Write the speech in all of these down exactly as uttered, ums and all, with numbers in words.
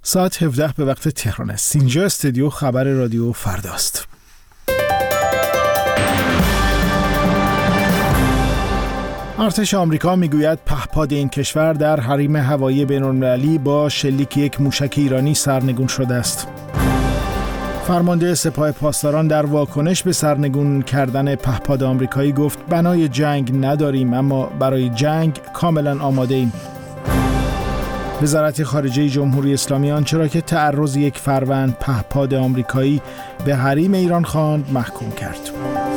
ساعت هفده به وقت تهران است. اینجا استودیو خبر رادیو فرداست. ارتش آمریکا میگوید پهپاد این کشور در حریم هوایی بین‌المللی با شلیک یک موشک ایرانی سرنگون شده است. فرمانده سپاه پاسداران در واکنش به سرنگون کردن پهپاد آمریکایی گفت بنای جنگ نداریم اما برای جنگ کاملا آماده ایم. وزارت خارجه جمهوری اسلامی آنچه که تعرض یک فروند پهپاد آمریکایی به حریم ایران خواند محکوم کرد.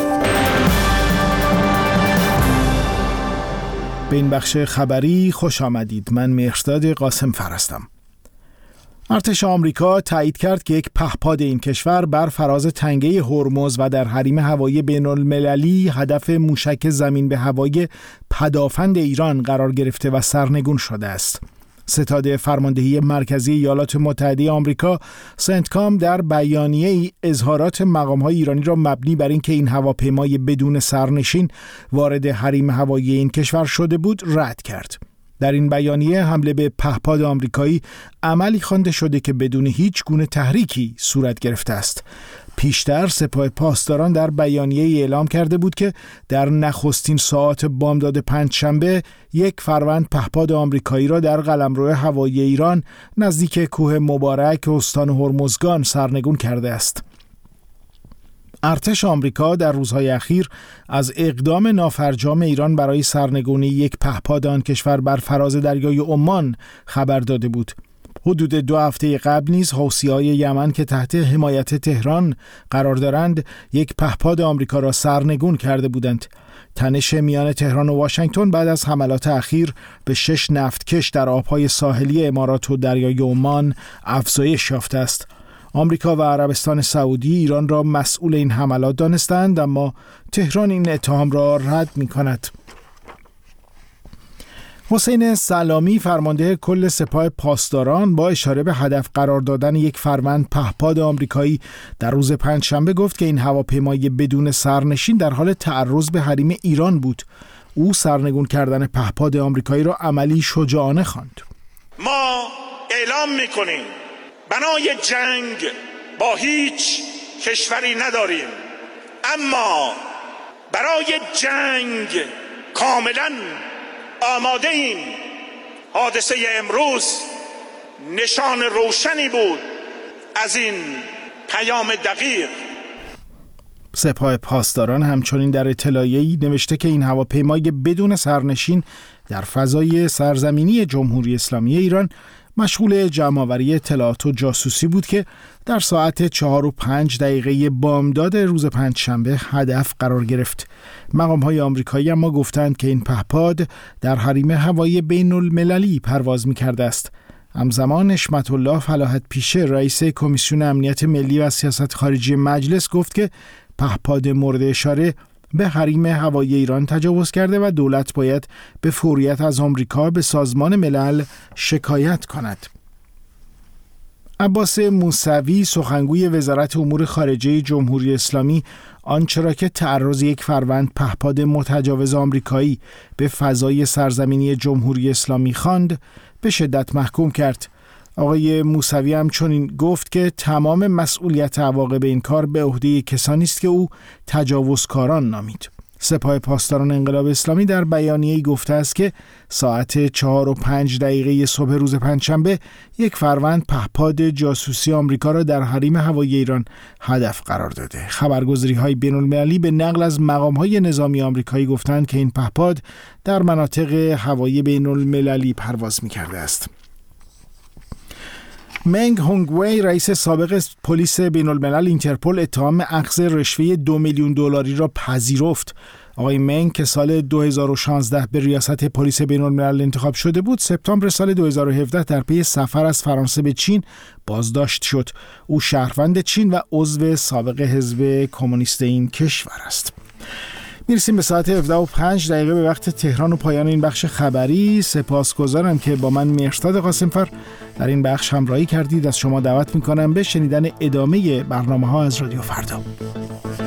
به این بخش خبری خوش آمدید. من مهرداد قاسم فر هستم. ارتش آمریکا تایید کرد که یک پهپاد این کشور بر فراز تنگه هرمز و در حریم هوایی بین‌المللی هدف موشک زمین به هوایی پدافند ایران قرار گرفته و سرنگون شده است. ستاد فرماندهی مرکزی ایالات متحده آمریکا سنتکام در بیانیه‌ای اظهارات مقام‌های ایرانی را مبنی بر اینکه این هواپیمای بدون سرنشین وارد حریم هوایی این کشور شده بود رد کرد. در این بیانیه حمله به پهپاد آمریکایی عملی خوانده شده که بدون هیچ گونه تحریکی صورت گرفته است. پیشتر سپاه پاسداران در بیانیه اعلام کرده بود که در نخستین ساعات بامداد پنجشنبه یک فروند پهپاد آمریکایی را در قلمرو هوایی ایران نزدیک کوه مبارک استان هرمزگان سرنگون کرده است. ارتش آمریکا در روزهای اخیر از اقدام نافرجام ایران برای سرنگونی یک پهپاد آن کشور بر فراز دریای عمان خبر داده بود. حدود دو هفته قبل نیز حوثی‌های یمن که تحت حمایت تهران قرار دارند یک پهپاد آمریکا را سرنگون کرده بودند. تنش میان تهران و واشنگتن بعد از حملات اخیر به شش نفتکش در آبهای ساحلی امارات و دریای عمان افزایش یافته است. آمریکا و عربستان سعودی ایران را مسئول این حملات دانستند اما تهران این اتهام را رد می‌کند. حسین سلامی فرمانده کل سپاه پاسداران با اشاره به هدف قرار دادن یک فروند پهپاد آمریکایی در روز پنجشنبه گفت که این هواپیمای بدون سرنشین در حال تعرض به حریم ایران بود. او سرنگون کردن پهپاد آمریکایی را عملی شجاعانه خواند. ما اعلام می‌کنیم بنای جنگ با هیچ کشوری نداریم اما برای جنگ کاملاً آماده ایم. حادثه امروز نشان روشنی بود از این پیام دقیق. سپاه پاسداران همچنین در اطلاعیه‌ای نوشته که این هواپیمای بدون سرنشین در فضای سرزمینی جمهوری اسلامی ایران مشغول جمع‌آوری اطلاعات و جاسوسی بود که در ساعت چهار و پنج دقیقه بامداد روز پنجشنبه هدف قرار گرفت. مقام‌های آمریکایی اما گفتند که این پهپاد در حریم هوایی بین‌المللی پرواز می‌کرده است. همزمان نشمت الله فلاحت پیشه رئیس کمیسیون امنیت ملی و سیاست خارجی مجلس گفت که پهپاد مورد اشاره به حریم هوایی ایران تجاوز کرده و دولت باید به فوریت از آمریکا به سازمان ملل شکایت کند. عباس موسوی سخنگوی وزارت امور خارجه جمهوری اسلامی آنچه را که تعرض یک فروند پهپاد متجاوز آمریکایی به فضای سرزمینی جمهوری اسلامی خواند به شدت محکوم کرد. آقای موسوی هم چنین گفت که تمام مسئولیت عواقب این کار به عهده کسانی است که او تجاوزکاران نامید. سپاه پاسداران انقلاب اسلامی در بیانیه‌ای گفته است که ساعت چهار و پنج دقیقه صبح روز پنجشنبه یک فروند پهپاد جاسوسی آمریکا را در حریم هوایی ایران هدف قرار داده. خبرگزاری‌های بین‌المللی به نقل از مقام‌های نظامی آمریکایی گفتند که این پهپاد در مناطق هوایی بین‌المللی پرواز می‌کرده است. منگ هونگوی رئیس سابق پلیس بین‌الملل اینترپل اتهام اخذ رشوه دو میلیون دلاری را پذیرفت. آقای منگ که سال دو هزار و شانزده به ریاست پلیس بین‌الملل انتخاب شده بود، سپتامبر سال دو هزار و هفده در پی سفر از فرانسه به چین بازداشت شد. او شهروند چین و عضو سابق حزب کمونیست این کشور است. میرسیم به ساعت هفده و پنج دقیقه به وقت تهران و پایان این بخش خبری. سپاسگزارم که با من مهرداد قاسم فر در این بخش همراهی کردید. از شما دعوت میکنم به شنیدن ادامه برنامه ها از رادیو فردا.